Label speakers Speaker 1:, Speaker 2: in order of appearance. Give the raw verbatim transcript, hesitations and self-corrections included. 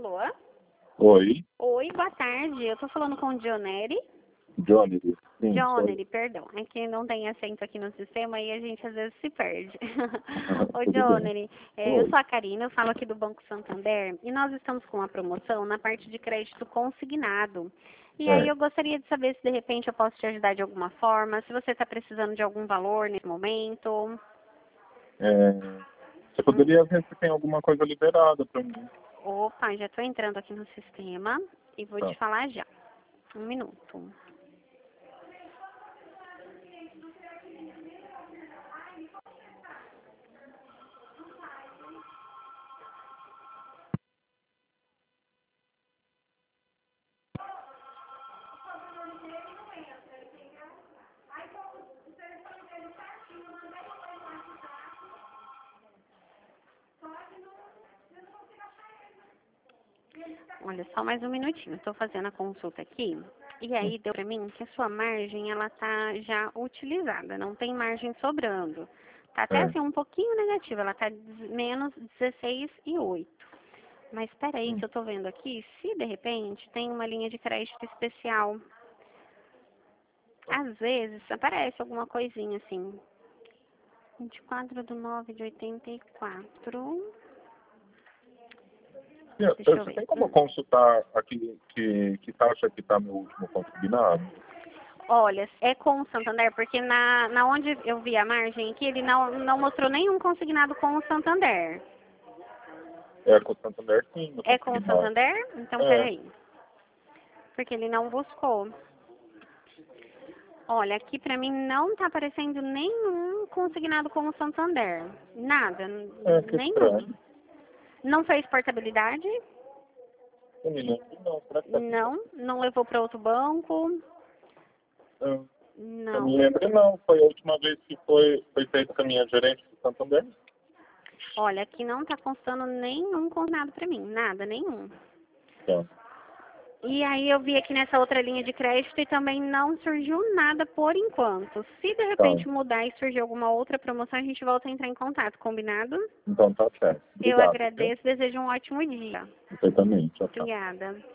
Speaker 1: Alô?
Speaker 2: Oi,
Speaker 1: Oi, boa tarde. Eu tô falando com o Dioneri.
Speaker 2: Johnny. Sim,
Speaker 1: Johnny, perdão. É que não tem acento aqui no sistema e a gente às vezes se perde. Ô,
Speaker 2: tudo bem.
Speaker 1: Johnny, é, eu
Speaker 2: Oi.
Speaker 1: sou a Karina, eu falo aqui do Banco Santander e nós estamos com uma promoção na parte de crédito consignado. E aí
Speaker 2: É,
Speaker 1: eu gostaria de saber se de repente eu posso te ajudar de alguma forma, se você está precisando de algum valor nesse momento.
Speaker 2: é, você poderia ver se tem alguma coisa liberada para mim.
Speaker 1: Opa, já estou entrando aqui no sistema e vou
Speaker 2: Tá.
Speaker 1: te falar já. Um minuto. Olha, só mais um minutinho. Estou fazendo a consulta aqui. E aí deu para mim que a sua margem, ela tá já utilizada. Não tem margem sobrando. Tá até
Speaker 2: É.
Speaker 1: assim um pouquinho negativa. Ela tá menos dezesseis e oito. Mas espera aí que eu tô vendo aqui. Se de repente tem uma linha de crédito especial. Às vezes aparece alguma coisinha assim. vinte e quatro de nove de oitenta e quatro.
Speaker 2: Eu-
Speaker 1: Deixa
Speaker 2: eu-
Speaker 1: eu
Speaker 2: Você
Speaker 1: ver.
Speaker 2: tem como
Speaker 1: Hum.
Speaker 2: consultar aqui que, que taxa que está meu último consignado?
Speaker 1: Olha, é com o Santander, porque na, na onde eu vi a margem aqui, ele não, não mostrou nenhum consignado com o Santander.
Speaker 2: É com o Santander, sim, no
Speaker 1: É com o
Speaker 2: consignado.
Speaker 1: Santander? Então,
Speaker 2: É,
Speaker 1: peraí. Porque ele não buscou. Olha, aqui pra mim não tá aparecendo nenhum consignado com o Santander. Nada, n-
Speaker 2: é que
Speaker 1: nenhum.
Speaker 2: estranho.
Speaker 1: Não fez portabilidade?
Speaker 2: Eu me lembro, não, será que tá aqui?
Speaker 1: Não. Não levou para outro banco?
Speaker 2: Eu eu me
Speaker 1: Não.
Speaker 2: lembro, não. Foi a última vez que foi, foi feito com a minha gerente do Santander.
Speaker 1: Olha, aqui não tá constando nenhum consignado pra mim. Nada, nenhum.
Speaker 2: Tá.
Speaker 1: E aí eu vi aqui nessa outra linha de crédito e também não surgiu nada por enquanto. Se de
Speaker 2: Tá.
Speaker 1: repente mudar e surgir alguma outra promoção, a gente volta a entrar em contato, combinado?
Speaker 2: Então tá certo.
Speaker 1: Eu
Speaker 2: Obrigado, viu?
Speaker 1: agradeço, desejo um ótimo dia.
Speaker 2: Você também. Tchau, tchau.
Speaker 1: Obrigada.